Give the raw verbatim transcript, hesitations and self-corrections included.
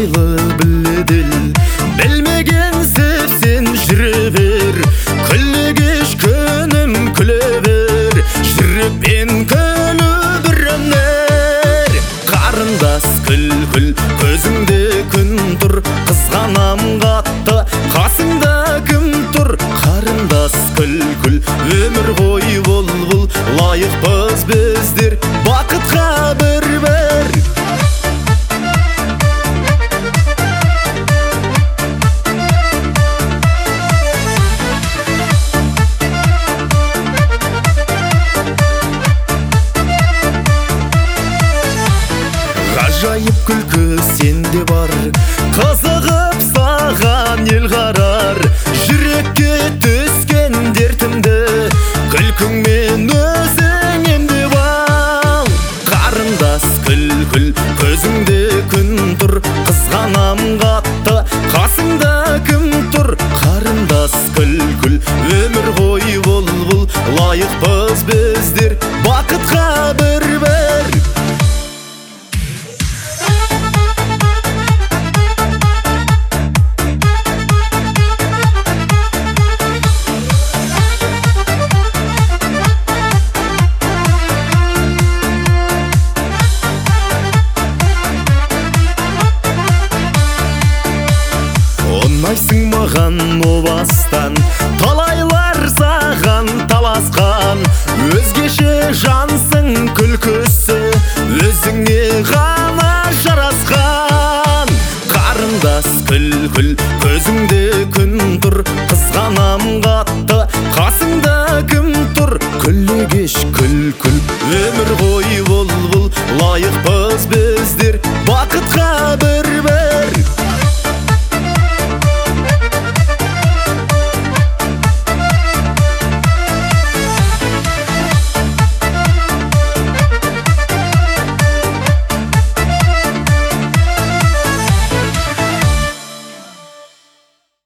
жайлы білділ, білмеген сен жүре бер, күлі кеш күнім күле бер, жүріппен күні бірінер. Қарындас күл-күл көзіңде күн тұр, қызғанам қатты қасыңда кім тұр? Қарындас күл-күл өмір ғой бұл-бұл, лайықпыз біздер бақытқа бір-бір. Ғажайып күлкі сенде бар, қызығып саған ел қарар. Жүрекке түскен дертімді күлкіңмен өзің емдеп ал. Қарындас күл-күл көзіңде күн тұр, қызғанам қатты қасыңда кім тұр? Қарындас күл-күл өмір ғой бұл-бұл, лайықпыз біздер бақытқа бір-бір. Ұнайсың маған о бастан, талайлар саған таласқан. Өзгеше жансың күлкісі, өзіңе ғана жарасқан. Қарындас күл-күл көзіңде күн тұр, қызғанам қатты қасыңда кім тұр? Күлі кеш күл-күл өмір ғой бұл-бұл, лайықпыз біздер бақытқа